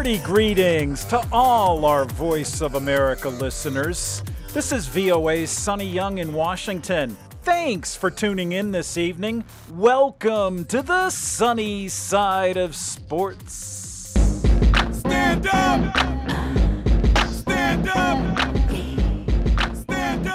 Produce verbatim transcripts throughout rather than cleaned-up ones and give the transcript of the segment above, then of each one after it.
Hearty greetings to all our Voice of America listeners. This is V O A's Sonny Young in Washington. Thanks for tuning in this evening. Welcome to the sunny side of sports. Stand up! Stand up! Stand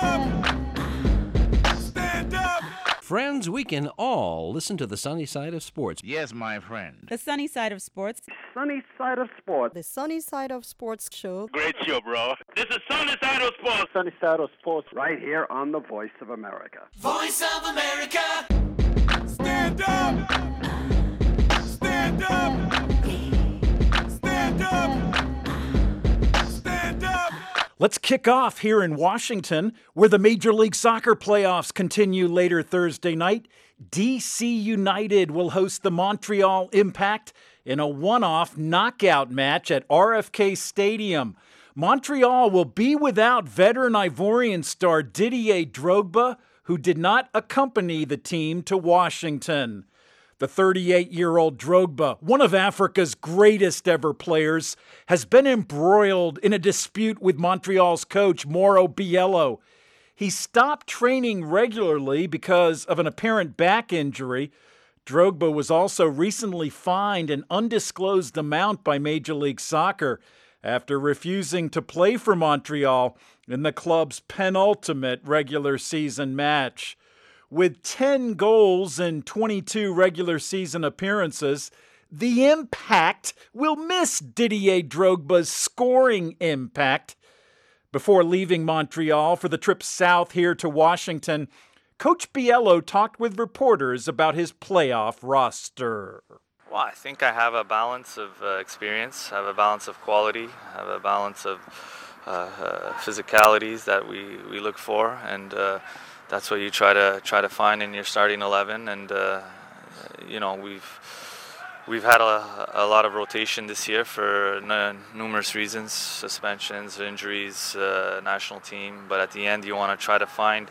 up! Stand up! Friends, we can all listen to the sunny side of sports. Yes, my friend. The sunny side of sports. Sunny side of sports. The Sunny Side of Sports show. Great show, bro. This is Sunny Side of Sports. Sunny side of sports right here on the Voice of America. Voice of America! Stand up! Stand up! Stand up! Stand up! Let's kick off here in Washington, where the Major League Soccer playoffs continue later Thursday night. D C United will host the Montreal Impact in a one-off knockout match at R F K Stadium. Montreal will be without veteran Ivorian star Didier Drogba, who did not accompany the team to Washington. The thirty-eight-year-old Drogba, one of Africa's greatest ever players, has been embroiled in a dispute with Montreal's coach, Mauro Biello. He stopped training regularly because of an apparent back injury. Drogba was also recently fined an undisclosed amount by Major League Soccer after refusing to play for Montreal in the club's penultimate regular season match. With ten goals in twenty-two regular season appearances, the Impact will miss Didier Drogba's scoring impact. Before leaving Montreal for the trip south here to Washington, Coach Biello talked with reporters about his playoff roster. Well, I think I have a balance of uh, experience, I have a balance of quality, I have a balance of uh, uh, physicalities that we, we look for, and uh, that's what you try to try to find in your starting eleven. And uh, you know, we've we've had a, a lot of rotation this year for n- numerous reasons: suspensions, injuries, uh, national team. But at the end, you want to try to find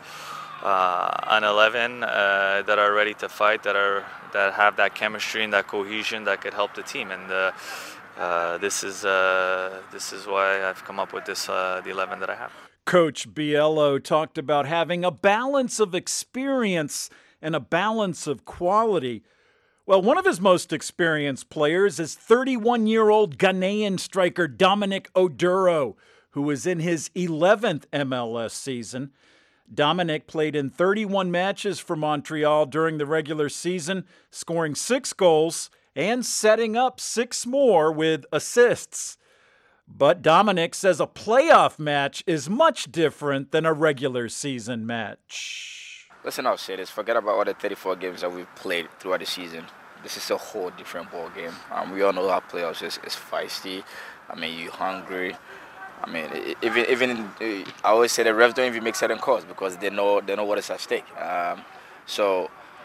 uh, an eleven uh, that are ready to fight, that are that have that chemistry and that cohesion that could help the team. And uh, uh, this is uh, this is why I've come up with this uh, the eleven that I have. Coach Biello talked about having a balance of experience and a balance of quality. Well, one of his most experienced players is thirty-one-year-old Ghanaian striker Dominic Oduro, who is in his eleventh M L S season. Dominic played in thirty-one matches for Montreal during the regular season, scoring six goals and setting up six more with assists. But Dominic says a playoff match is much different than a regular season match. Listen, I'll say this. Forget about all the thirty-four games that we've played throughout the season. This is a whole different ball game. Um, we all know our playoffs is, is feisty. I mean, you're hungry. I mean, even even I always say the refs don't even make certain calls because they know they know what is at stake. Um, so,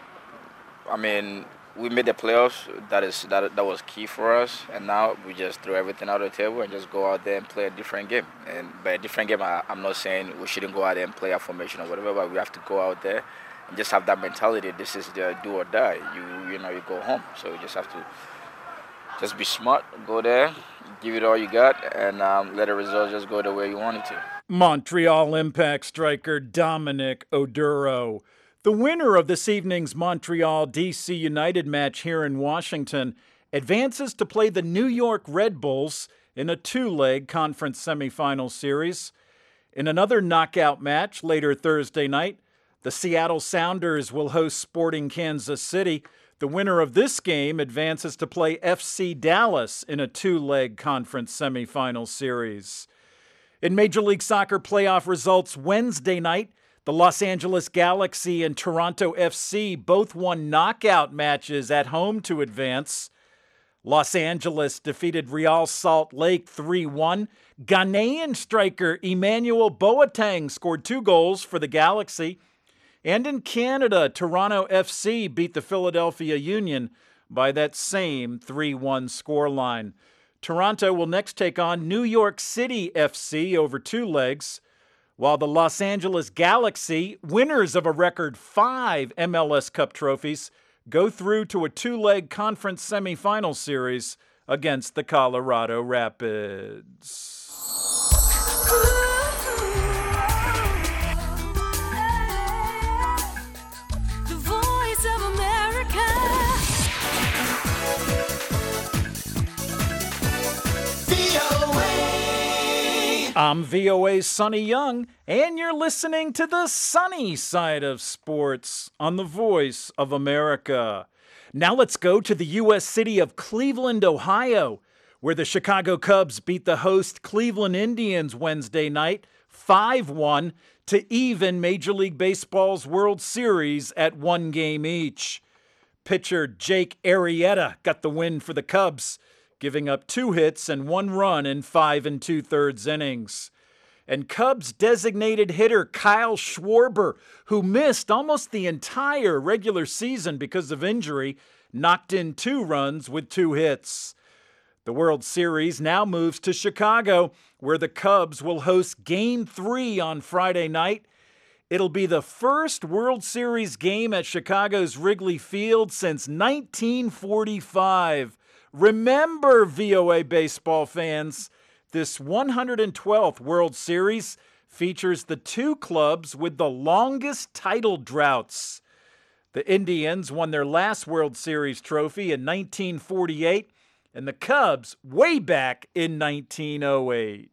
I mean, we made the playoffs. That is that that was key for us. And now we just throw everything out of the table and just go out there and play a different game. And by a different game, I, I'm not saying we shouldn't go out there and play our formation or whatever, but we have to go out there and just have that mentality. This is the do or die. You you know you go home. So you just have to just be smart. Go there, give it all you got, and um, let the results just go the way you want it to. Montreal Impact striker Dominic Oduro. The winner of this evening's Montreal-D C United match here in Washington advances to play the New York Red Bulls in a two-leg conference semifinal series. In another knockout match later Thursday night, the Seattle Sounders will host Sporting Kansas City. The winner of this game advances to play F C Dallas in a two-leg conference semifinal series. In Major League Soccer playoff results Wednesday night, the Los Angeles Galaxy and Toronto F C both won knockout matches at home to advance. Los Angeles defeated Real Salt Lake three one. Ghanaian striker Emmanuel Boateng scored two goals for the Galaxy. And in Canada, Toronto F C beat the Philadelphia Union by that same three one scoreline. Toronto will next take on New York City F C over two legs, while the Los Angeles Galaxy, winners of a record five M L S Cup trophies, go through to a two-leg conference semifinal series against the Colorado Rapids. The voice of America. V O A. I'm V O A's Sonny Young, and you're listening to the sunny side of sports on the Voice of America. Now let's go to the U S city of Cleveland, Ohio, where the Chicago Cubs beat the host Cleveland Indians Wednesday night five one to even Major League Baseball's World Series at one game each. Pitcher Jake Arrieta got the win for the Cubs, giving up two hits and one run in five and two-thirds innings. And Cubs designated hitter Kyle Schwarber, who missed almost the entire regular season because of injury, knocked in two runs with two hits. The World Series now moves to Chicago, where the Cubs will host Game three on Friday night. It'll be the first World Series game at Chicago's Wrigley Field since nineteen forty-five. Remember, V O A baseball fans, this one hundred twelfth World Series features the two clubs with the longest title droughts. The Indians won their last World Series trophy in nineteen forty-eight, and the Cubs way back in nineteen oh eight.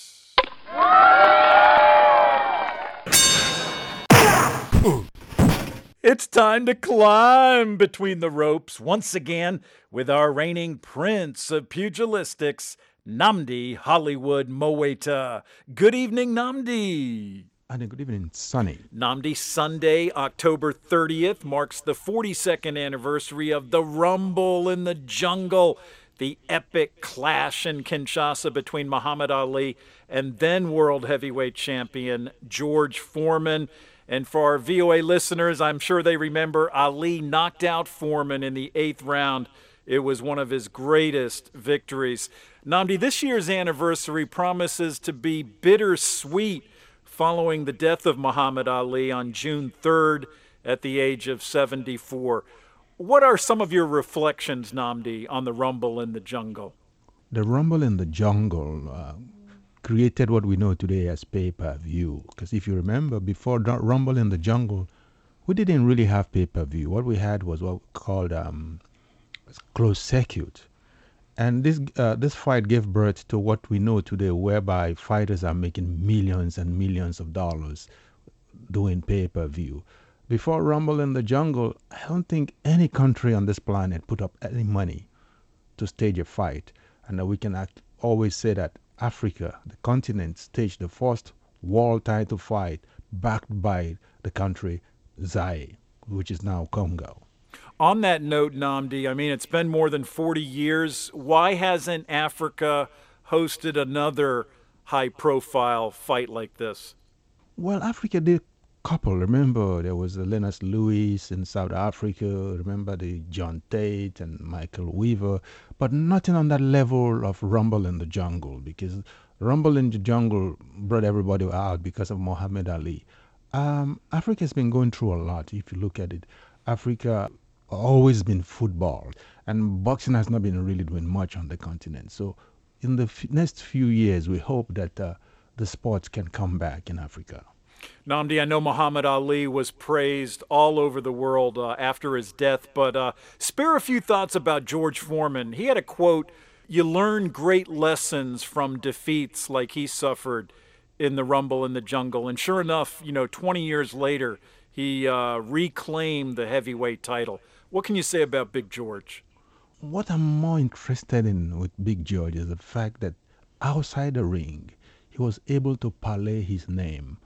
It's time to climb between the ropes once again with our reigning prince of pugilistics, Nnamdi Hollywood Mowaita. Good evening, Nnamdi. And good evening, Sonny. Nnamdi, Sunday, October thirtieth, marks the forty-second anniversary of the Rumble in the Jungle, the epic clash in Kinshasa between Muhammad Ali and then world heavyweight champion George Foreman. And for our V O A listeners, I'm sure they remember Ali knocked out Foreman in the eighth round. It was one of his greatest victories. Nnamdi, this year's anniversary promises to be bittersweet following the death of Muhammad Ali on June third at the age of seventy-four. What are some of your reflections, Nnamdi, on the Rumble in the Jungle? The Rumble in the Jungle uh, created what we know today as pay-per-view. Because if you remember, before the Rumble in the Jungle, we didn't really have pay-per-view. What we had was what we called um, closed circuit. And this uh, this fight gave birth to what we know today, whereby fighters are making millions and millions of dollars doing pay-per-view. Before Rumble in the Jungle, I don't think any country on this planet put up any money to stage a fight. And uh, we can act, always say that Africa, the continent, staged the first world title fight backed by the country Zaire, which is now Congo. On that note, Nnamdi, I mean, it's been more than forty years. Why hasn't Africa hosted another high-profile fight like this? Well, Africa did a couple. Remember, there was the Lennox Lewis in South Africa. Remember the John Tate and Michael Weaver. But nothing on that level of Rumble in the Jungle, because Rumble in the Jungle brought everybody out because of Muhammad Ali. Um, Africa has been going through a lot, if you look at it. Africa always been football, and boxing has not been really doing much on the continent. So in the f- next few years, we hope that uh, the sports can come back in Africa. Nnamdi, I know Muhammad Ali was praised all over the world uh, after his death, but uh, spare a few thoughts about George Foreman. He had a quote, "You learn great lessons from defeats like he suffered in the Rumble in the Jungle." And sure enough, you know, twenty years later, he uh, reclaimed the heavyweight title. What can you say about Big George? What I'm more interested in with Big George is the fact that outside the ring, he was able to parlay his name.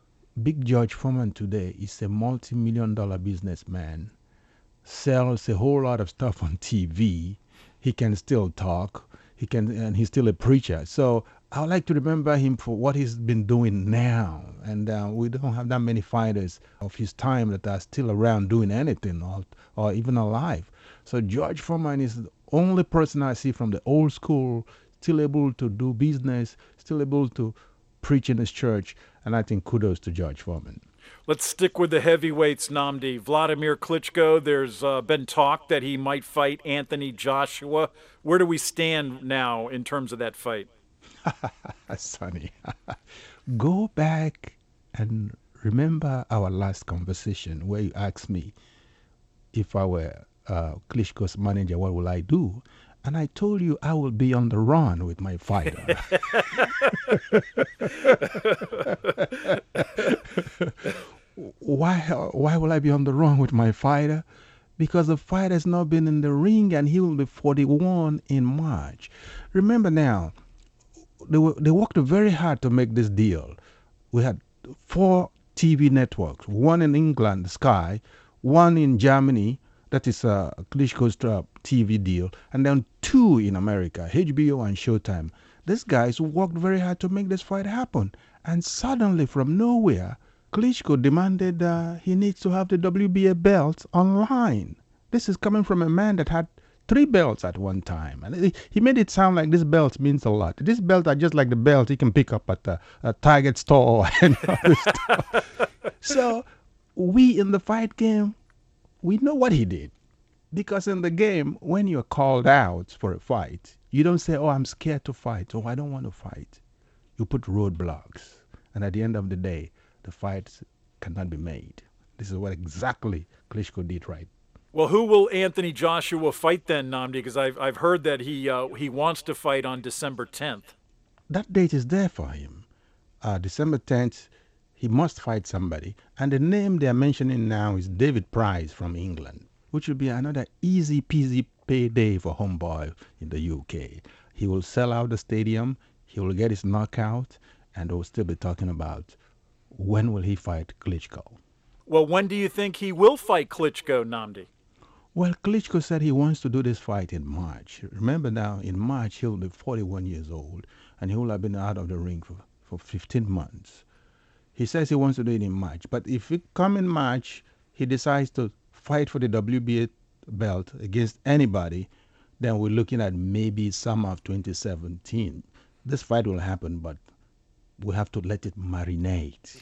Big George Foreman today is a multi-million dollar businessman, sells a whole lot of stuff on T V. He can still talk. He can, and he's still a preacher. So I would like to remember him for what he's been doing now. And uh, we don't have that many fighters of his time that are still around doing anything or, or even alive. So George Foreman is the only person I see from the old school, still able to do business, still able to preach in his church. And I think kudos to George Foreman. Let's stick with the heavyweights, Namdi. Vladimir Klitschko, there's uh, been talk that he might fight Anthony Joshua. Where do we stand now in terms of that fight? Sonny, go back and remember our last conversation where you asked me if I were uh, Klitschko's manager, what will I do? And I told you I will be on the run with my fighter. why, why will I be on the run with my fighter? Because the fighter has not been in the ring and he will be forty-one in March. Remember now, they, were, they worked very hard to make this deal. We had four T V networks, one in England, Sky, one in Germany, that is uh, Klitschko's uh, T V deal, and then two in America, H B O and Showtime. These guys worked very hard to make this fight happen. And suddenly, from nowhere, Klitschko demanded uh, he needs to have the W B A belt online. This is coming from a man that had three belts at one time. And he made it sound like this belt means a lot. This belt are just like the belt he can pick up at a, a Target store and other stuff. So we in the fight game, we know what he did. Because in the game, when you're called out for a fight, you don't say, oh, I'm scared to fight, or I don't want to fight. You put roadblocks. And at the end of the day, the fight cannot be made. This is what exactly Klitschko did right. Well, who will Anthony Joshua fight then, Namdi? Because I've, I've heard that he, uh, he wants to fight on December tenth. That date is there for him. Uh, December tenth, he must fight somebody. And the name they're mentioning now is David Price from England, which will be another easy peasy payday for homeboy in the U K. He will sell out the stadium, he will get his knockout, and we'll still be talking about when will he fight Klitschko. Well, when do you think he will fight Klitschko, Namdi? Well, Klitschko said he wants to do this fight in March. Remember now, in March he'll be forty-one years old, and he will have been out of the ring for, for fifteen months. He says he wants to do it in March, but if it come in March, he decides to fight for the W B A belt against anybody, then we're looking at maybe summer of twenty seventeen. This fight will happen, but we have to let it marinate.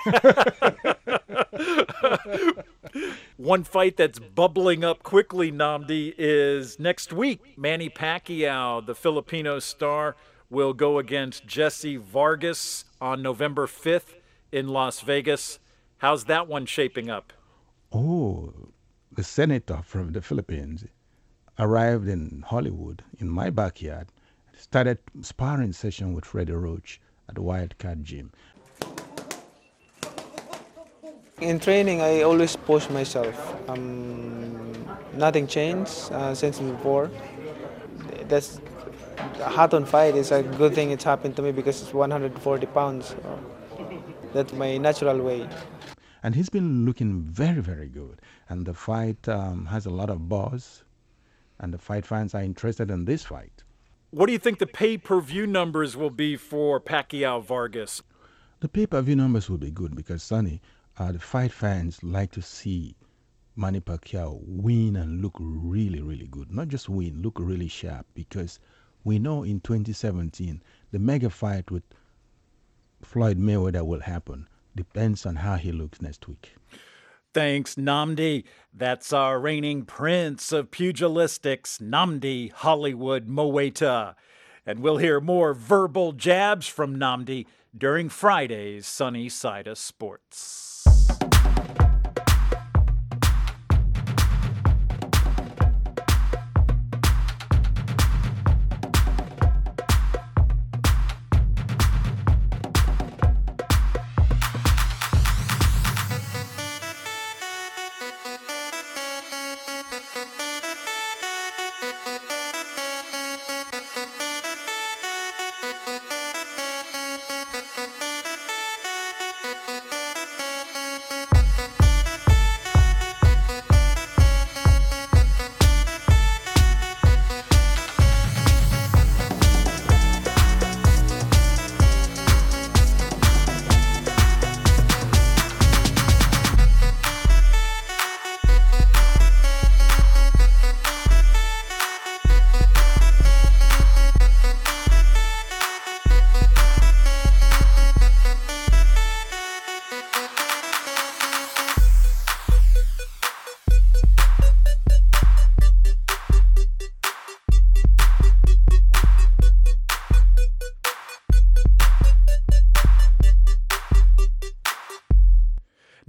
One fight that's bubbling up quickly, Namdi, is next week. Manny Pacquiao, the Filipino star, will go against Jesse Vargas on November fifth in Las Vegas. How's that one shaping up? Oh, the senator from the Philippines arrived in Hollywood, in my backyard, started sparring session with Freddie Roach at the Wildcat Gym. In training, I always push myself. Um, nothing changed uh, since before. That's hot on fight is a good thing. It's happened to me because it's one hundred forty pounds. So that's my natural weight. And he's been looking very, very good. And the fight um, has a lot of buzz. And the fight fans are interested in this fight. What do you think the pay-per-view numbers will be for Pacquiao Vargas? The pay-per-view numbers will be good because, Sonny, uh, the fight fans like to see Manny Pacquiao win and look really, really good. Not just win, look really sharp. Because we know in twenty seventeen, the mega fight with Floyd Mayweather will happen. Depends on how he looks next week. Thanks, Namdi. That's our reigning prince of pugilistics, Namdi Hollywood Moeta. And we'll hear more verbal jabs from Namdi during Friday's Sunny Side of Sports.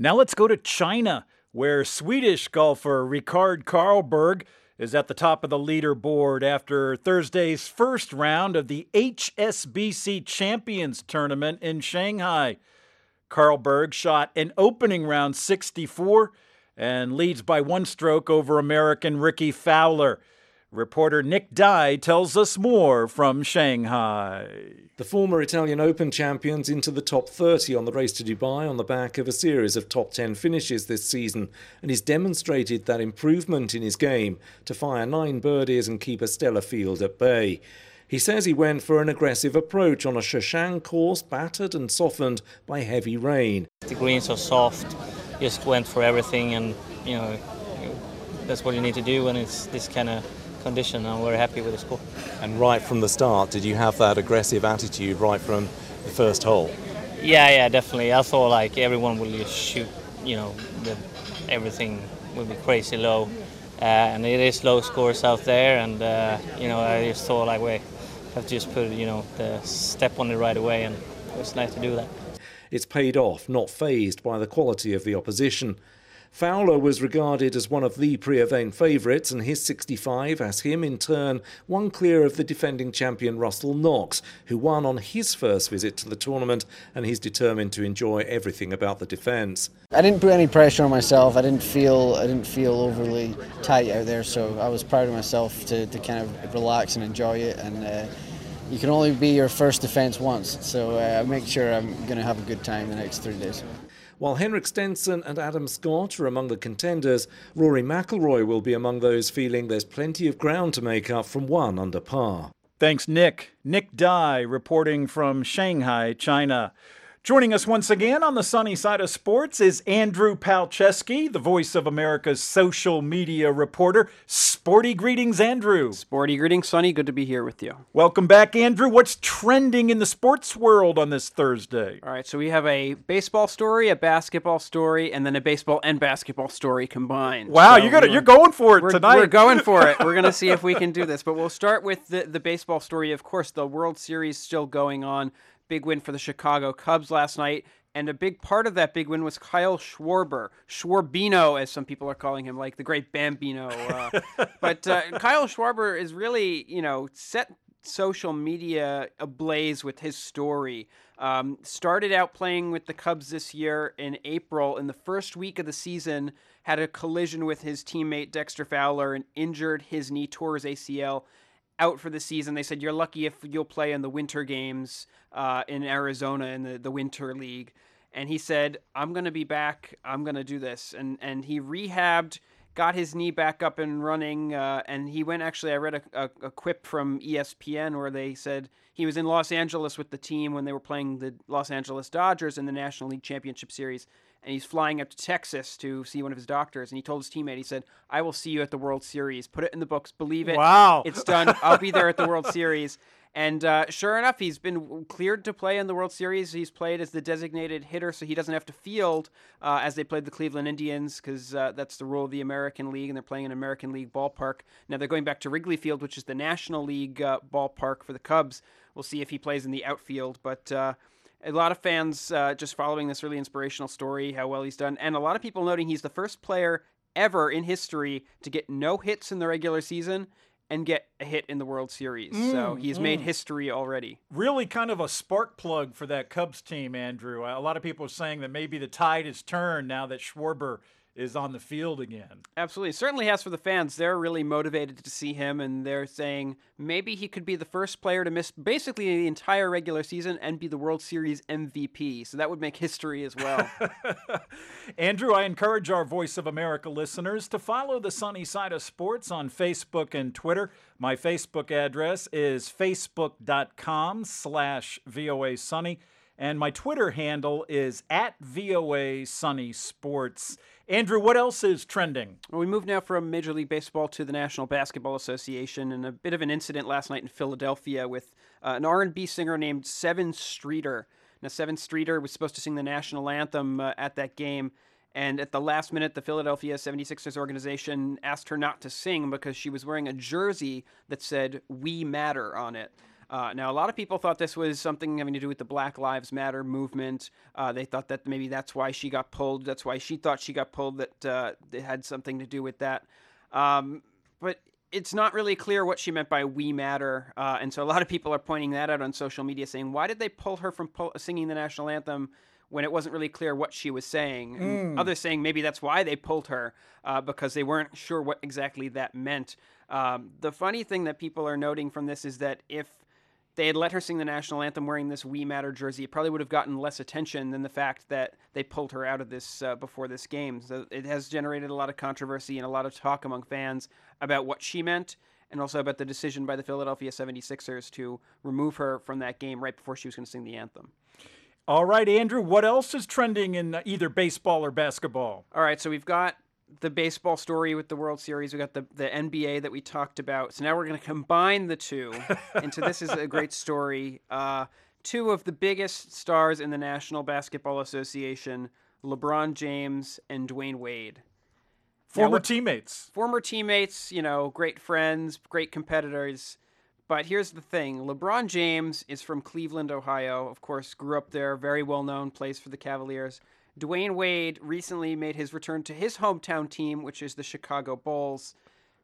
Now let's go to China, where Swedish golfer Rikard Karlberg is at the top of the leaderboard after Thursday's first round of the H S B C Champions Tournament in Shanghai. Karlberg shot an opening round sixty-four and leads by one stroke over American Ricky Fowler. Reporter Nick Dye tells us more from Shanghai. The former Italian Open champions into the top thirty on the race to Dubai on the back of a series of top ten finishes this season, and he's demonstrated that improvement in his game to fire nine birdies and keep a stellar field at bay. He says he went for an aggressive approach on a Shashan course battered and softened by heavy rain. The greens are soft, just went for everything, and you know that's what you need to do when it's this kind of condition. I'm very happy with the score. And right from the start, did you have that aggressive attitude right from the first hole? Yeah, yeah, definitely. I thought like everyone will just shoot, you know, the, everything will be crazy low, uh, and it is low scores out there. And uh, you know, I just thought like, wait, I have to just put, you know, the step on it right away, and it was nice to do that. It's paid off, not fazed by the quality of the opposition. Fowler was regarded as one of the pre-event favourites, and his sixty-five as him in turn one clear of the defending champion Russell Knox, who won on his first visit to the tournament, and he's determined to enjoy everything about the defence. I didn't put any pressure on myself. I didn't feel I didn't feel overly tight out there, so I was proud of myself to, to kind of relax and enjoy it. And uh, you can only be your first defence once, so uh, I make sure I'm going to have a good time the next three days. While Henrik Stenson and Adam Scott are among the contenders, Rory McIlroy will be among those feeling there's plenty of ground to make up from one under par. Thanks, Nick. Nick Dye reporting from Shanghai, China. Joining us once again on the sunny side of sports is Andrew Palczewski, the Voice of America's social media reporter. Sporty greetings, Andrew. Sporty greetings, Sonny. Good to be here with you. Welcome back, Andrew. What's trending in the sports world on this Thursday? All right, so we have a baseball story, a basketball story, and then a baseball and basketball story combined. Wow, so you got it. You're going for it we're, tonight. We're going for it. We're going to see if we can do this. But we'll start with the, the baseball story. Of course, the World Series still going on. Big win for the Chicago Cubs last night, and a big part of that big win was Kyle Schwarber, Schwarbino, as some people are calling him, like the great Bambino. Uh, but uh, Kyle Schwarber is really, you know, set social media ablaze with his story. Um, started out playing with the Cubs this year in April. In the first week of the season, had a collision with his teammate Dexter Fowler and injured his knee, tore his A C L. Out for the season. They said, you're lucky if you'll play in the winter games uh, in Arizona in the, the Winter League. And he said, I'm going to be back. I'm going to do this. And and he rehabbed, got his knee back up and running. Uh, and he went, actually, I read a, a, a quip from E S P N where they said he was in Los Angeles with the team when they were playing the Los Angeles Dodgers in the National League Championship Series. And he's flying up to Texas to see one of his doctors. And he told his teammate, he said, I will see you at the World Series. Put it in the books. Believe it. Wow. It's done. I'll be there at the World Series. And uh, sure enough, he's been cleared to play in the World Series. He's played as the designated hitter, so he doesn't have to field uh, as they played the Cleveland Indians, because uh, that's the rule of the American League, and they're playing an American League ballpark. Now they're going back to Wrigley Field, which is the National League uh, ballpark for the Cubs. We'll see if he plays in the outfield, but... Uh, A lot of fans uh, just following this really inspirational story, how well he's done, and a lot of people noting he's the first player ever in history to get no hits in the regular season and get a hit in the World Series. Mm, so he's mm. made history already. Really kind of a spark plug for that Cubs team, Andrew. A lot of people are saying that maybe the tide has turned now that Schwarber is on the field again. Absolutely. It certainly has for the fans. They're really motivated to see him, and they're saying maybe he could be the first player to miss basically the entire regular season and be the World Series M V P. So that would make history as well. Andrew, I encourage our Voice of America listeners to follow the Sunny Side of Sports on Facebook and Twitter. My Facebook address is facebook.com slash VOA Sunny. And my Twitter handle is at V O A Sunny Sports. Andrew, what else is trending? Well, we move now from Major League Baseball to the National Basketball Association, and a bit of an incident last night in Philadelphia with uh, an R and B singer named Sevyn Streeter. Now, Sevyn Streeter was supposed to sing the national anthem uh, at that game, and at the last minute, the Philadelphia seventy-sixers organization asked her not to sing because she was wearing a jersey that said "We Matter" on it. Uh, now, a lot of people thought this was something having to do with the Black Lives Matter movement. Uh, they thought that maybe that's why she got pulled. That's why she thought she got pulled, that uh, it had something to do with that. Um, but it's not really clear what she meant by "we matter." Uh, and so a lot of people are pointing that out on social media, saying, why did they pull her from pull- singing the national anthem when it wasn't really clear what she was saying? And Mm. others saying maybe that's why they pulled her, uh, because they weren't sure what exactly that meant. Um, the funny thing that people are noting from this is that if they had let her sing the national anthem wearing this "We Matter" jersey, it probably would have gotten less attention than the fact that they pulled her out of this uh, before this game. So it has generated a lot of controversy and a lot of talk among fans about what she meant, and also about the decision by the Philadelphia seventy-sixers to remove her from that game right before she was going to sing the anthem. All right, Andrew, what else is trending in either baseball or basketball? All right, so we've got the baseball story with the World Series. We got the, the N B A that we talked about. So now we're going to combine the two into this is a great story. Uh, two of the biggest stars in the National Basketball Association, LeBron James and Dwayne Wade. Former Now, what- teammates. Former teammates, you know, great friends, great competitors. But here's the thing. LeBron James is from Cleveland, Ohio. Of course, grew up there, very well known, plays for the Cavaliers. Dwayne Wade recently made his return to his hometown team, which is the Chicago Bulls.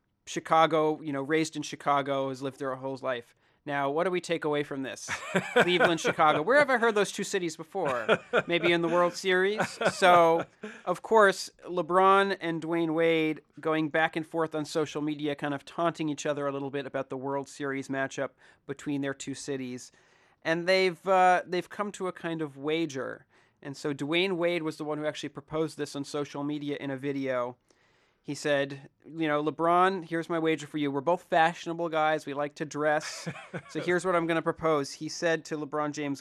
Chicago, you know, raised in Chicago, has lived there a whole life. Now, what do we take away from this? Cleveland, Chicago. Where have I heard those two cities before? Maybe in the World Series? So, of course, LeBron and Dwayne Wade going back and forth on social media, kind of taunting each other a little bit about the World Series matchup between their two cities. And they've uh, they've come to a kind of wager. And so Dwayne Wade was the one who actually proposed this on social media in a video. He said, you know, LeBron, here's my wager for you. We're both fashionable guys. We like to dress. So here's what I'm going to propose. He said to LeBron James,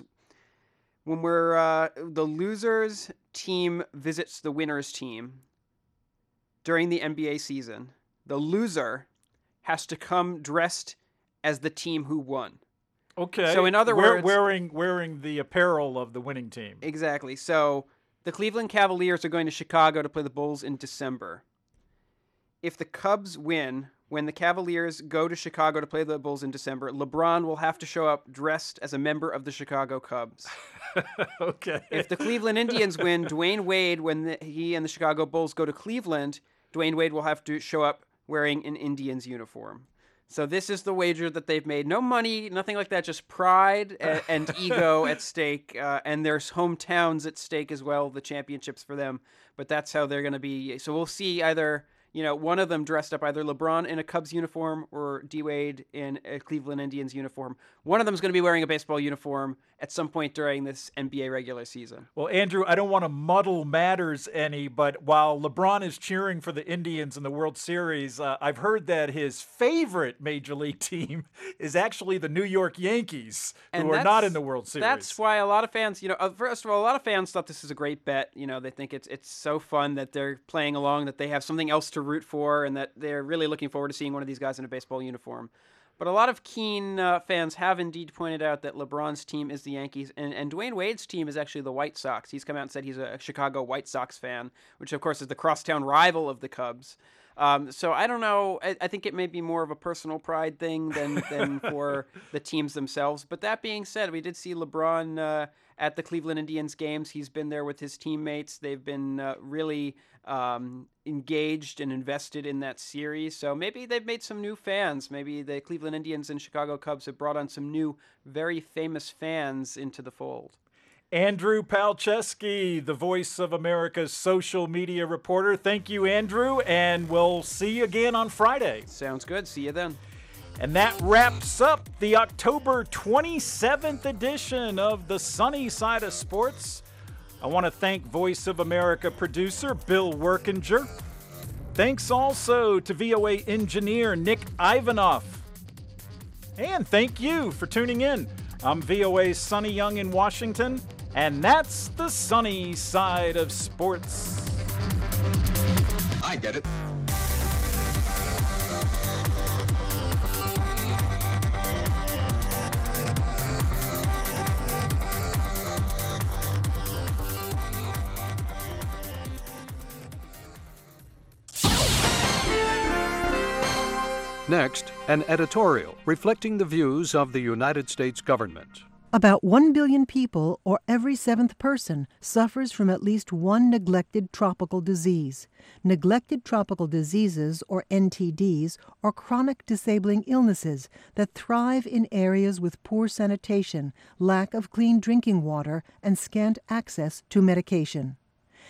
when we're uh, the losers team visits the winners team during the N B A season, the loser has to come dressed as the team who won. Okay. So in other Wear- words, wearing wearing the apparel of the winning team. Exactly. So the Cleveland Cavaliers are going to Chicago to play the Bulls in December. If the Cubs win, when the Cavaliers go to Chicago to play the Bulls in December, LeBron will have to show up dressed as a member of the Chicago Cubs. Okay. If the Cleveland Indians win, Dwayne Wade, when the, he and the Chicago Bulls go to Cleveland, Dwayne Wade will have to show up wearing an Indians uniform. So this is the wager that they've made. No money, nothing like that, just pride and, and ego at stake. Uh, and there's hometowns at stake as well, the championships for them. But that's how they're going to be. So we'll see either, you know, one of them dressed up, either LeBron in a Cubs uniform or D-Wade in a Cleveland Indians uniform. One of them is going to be wearing a baseball uniform at some point during this N B A regular season. Well, Andrew, I don't want to muddle matters any, but while LeBron is cheering for the Indians in the World Series, uh, I've heard that his favorite Major League team is actually the New York Yankees, who And are that's- not in the World Series. That's why a lot of fans, you know, uh, first of all, a lot of fans thought this is a great bet. You know, they think it's it's so fun that they're playing along, that they have something else to root for, and that they're really looking forward to seeing one of these guys in a baseball uniform. But a lot of keen uh, fans have indeed pointed out that LeBron's team is the Yankees, and, and Dwayne Wade's team is actually the White Sox. He's come out and said he's a Chicago White Sox fan, which of course is the crosstown rival of the Cubs. Um, so I don't know. I, I think it may be more of a personal pride thing than, than for the teams themselves. But that being said, we did see LeBron uh, at the Cleveland Indians games. He's been there with his teammates. They've been uh, really um, engaged and invested in that series. So maybe they've made some new fans. Maybe the Cleveland Indians and Chicago Cubs have brought on some new, very famous fans into the fold. Andrew Palczewski, the Voice of America's social media reporter. Thank you, Andrew, and we'll see you again on Friday. Sounds good. See you then. And that wraps up the October twenty-seventh edition of the Sunny Side of Sports. I want to thank Voice of America producer Bill Workinger. Thanks also to V O A engineer Nick Ivanoff. And thank you for tuning in. I'm V O A's Sonny Young in Washington, and that's the Sunny Side of Sports. I get it. Next, an editorial reflecting the views of the United States government. About one billion people, or every seventh person, suffers from at least one neglected tropical disease. Neglected tropical diseases, or N T Ds, are chronic disabling illnesses that thrive in areas with poor sanitation, lack of clean drinking water, and scant access to medication.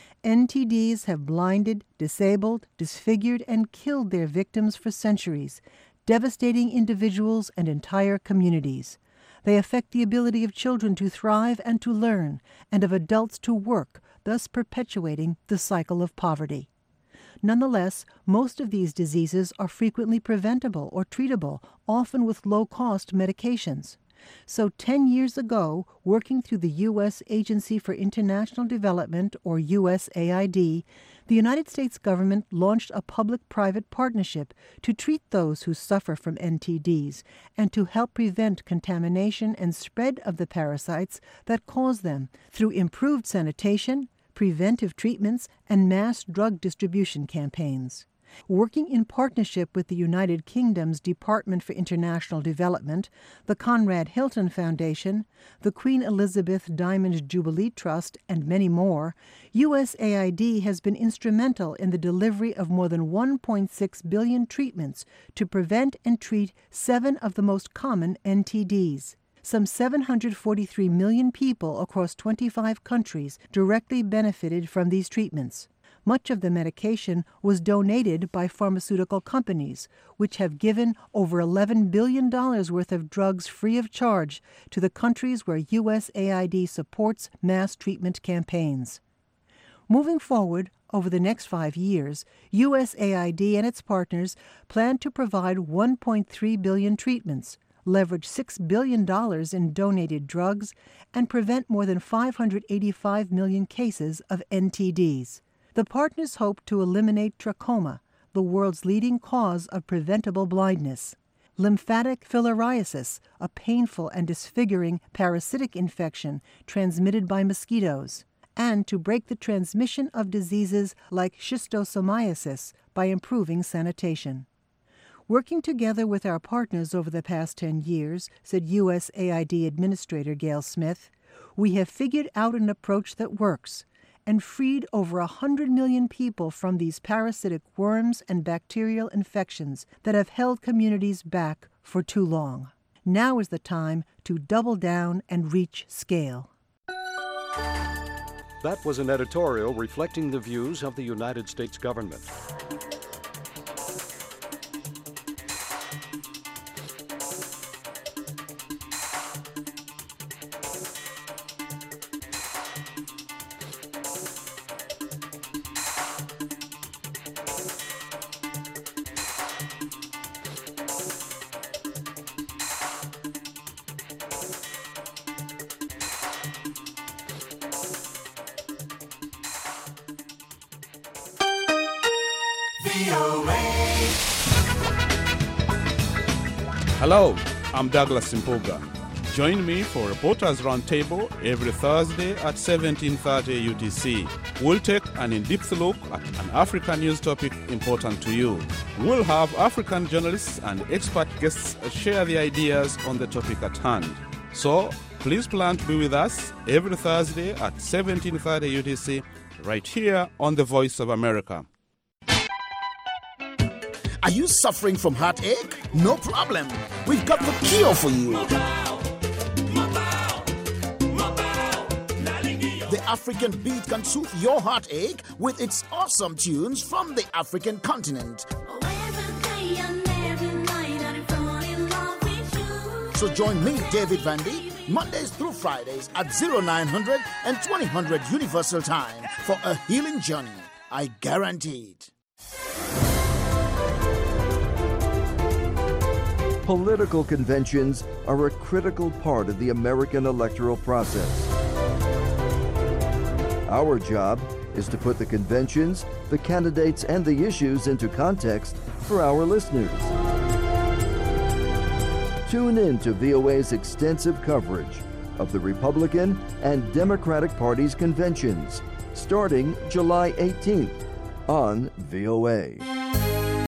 N T Ds have blinded, disabled, disfigured, and killed their victims for centuries, devastating individuals and entire communities. They affect the ability of children to thrive and to learn, and of adults to work, thus perpetuating the cycle of poverty. Nonetheless, most of these diseases are frequently preventable or treatable, often with low-cost medications. So ten years ago, working through the U S Agency for International Development, or U S A I D, the United States government launched a public-private partnership to treat those who suffer from N T Ds and to help prevent contamination and spread of the parasites that cause them through improved sanitation, preventive treatments, and mass drug distribution campaigns. Working in partnership with the United Kingdom's Department for International Development, the Conrad Hilton Foundation, the Queen Elizabeth Diamond Jubilee Trust, and many more, U S A I D has been instrumental in the delivery of more than one point six billion treatments to prevent and treat seven of the most common N T Ds. Some seven hundred forty-three million people across twenty-five countries directly benefited from these treatments. Much of the medication was donated by pharmaceutical companies, which have given over eleven billion dollars worth of drugs free of charge to the countries where U S A I D supports mass treatment campaigns. Moving forward, over the next five years, U S A I D and its partners plan to provide one point three billion treatments, leverage six billion dollars in donated drugs, and prevent more than five hundred eighty-five million cases of N T Ds. The partners hope to eliminate trachoma, the world's leading cause of preventable blindness, lymphatic filariasis, a painful and disfiguring parasitic infection transmitted by mosquitoes, and to break the transmission of diseases like schistosomiasis by improving sanitation. Working together with our partners over the past ten years, said U S A I D Administrator Gail Smith, we have figured out an approach that works and freed over one hundred million people from these parasitic worms and bacterial infections that have held communities back for too long. Now is the time to double down and reach scale. That was an editorial reflecting the views of the United States government. Hello, I'm Douglas Simpuga. Join me for Reporters Roundtable every Thursday at seventeen thirty U T C. We'll take an in-depth look at an African news topic important to you. We'll have African journalists and expert guests share their ideas on the topic at hand. So, please plan to be with us every Thursday at seventeen thirty U T C, right here on The Voice of America. Are you suffering from heartache? No problem. We've got the cure for you. The African Beat can soothe your heartache with its awesome tunes from the African continent. So join me, David Vandy, Mondays through Fridays at oh nine hundred and twenty hundred Universal Time for a healing journey. I guarantee it. Political conventions are a critical part of the American electoral process. Our job is to put the conventions, the candidates, and the issues into context for our listeners. Tune in to V O A's extensive coverage of the Republican and Democratic Party's conventions, starting July eighteenth on V O A.